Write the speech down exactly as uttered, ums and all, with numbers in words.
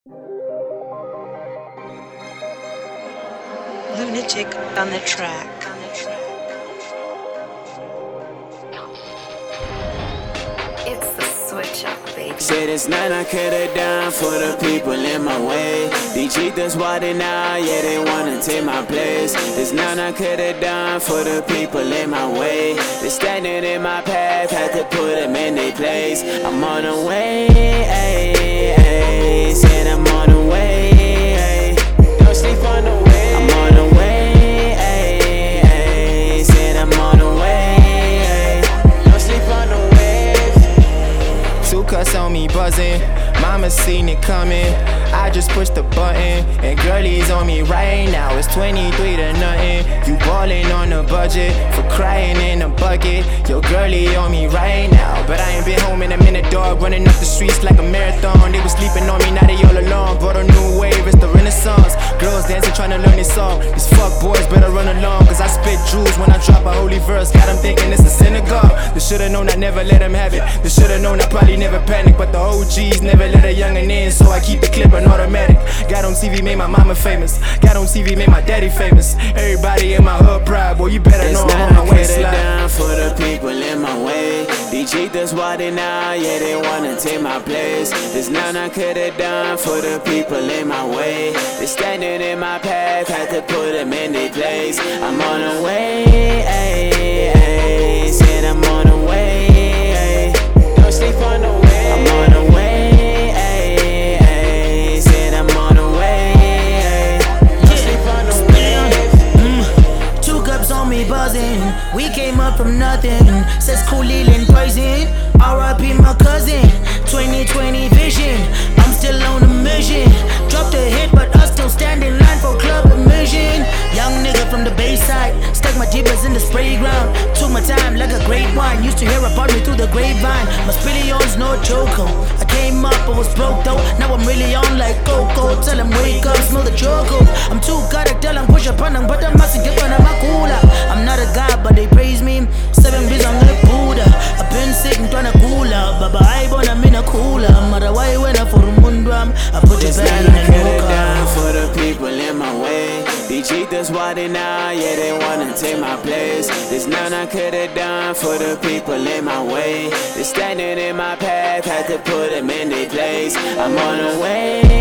Lunatic on the track. It's the switch up, baby. Said it's nothing I could've done for the people in my way. These cheaters wanting now, yeah, they wanna take my place. There's nothing I could've done for the people in my way. They standing in my path, had to put them in their place. I'm on the way, ayy, ayy. Said I'm on the way, ayy. Don't sleep on the way. I'm on the way, ayy, ayy. Said I'm on the way, ayy. Don't sleep on the way. Two cuts on me buzzing, mama seen it coming. I just pushed the button, and girlie's on me right now. It's twenty-three to nothing. You ballin' on a budget for crying in a bucket. Yo, girlie on me right now, but I ain't been home in a minute, dog. Running up the streets like a marathon. They was sleeping on me, now they all alone. Brought a new wave, it's the Renaissance. Girls dancing, trying to learn this song. These fuck boys better run along, cause I spit jewels when I drop a holy verse. Got them thinking it's a synagogue. They should've known I never let them have it. They should've known I probably never panic. But the O Gs never let a youngin' in, so I keep the clip an automatic. Got on T V, made my mama famous. Got on T V, made my daddy famous. Everybody in my hood proud, boy, you better know I'm on my waistline. Down for the people in my way. These cheaters wanting now, yeah, they wanna take my place. There's nothing I could've done for the people in my way. They standing in my path, had to put them in their place. I'm on the way, ayy, ayy. Said I'm on the way, ayy. Don't sleep on the way. I'm on the way, ayy, ayy. Said I'm on the way, ayy. Don't sleep on the way. Mm. Two cups on me buzzing. We came up from nothing. Says Khalil in prison. R I P my cousin. twenty twenty vision. I'm still on a mission. Dropped a hit, but I still stand in line for club admission. Young nigga from the Bayside. Stuck my jeepers in the spray ground. Took my time like a great wine. Used to hear about me through the grapevine. My spillion's no joke. I came up, I was broke though. Now I'm really on like Coco. Tell them wake up, smell the choco. I'm too good at telling push up on them, but I'm not different, I'm a cooler. I'm not a guy, but they praise me. Seven beats, I'm gonna Buddha. I've been sick and trying to cool up. Baba, I born, I'm in a cooler. Mother, why when I for a mundram? I put your back in the new car. For the people in my way. These cheaters wanting now, yeah, they wanna take my place. There's nothing I could've done for the people in my way. They standing in my path, had to put them in their place. I'm on the way.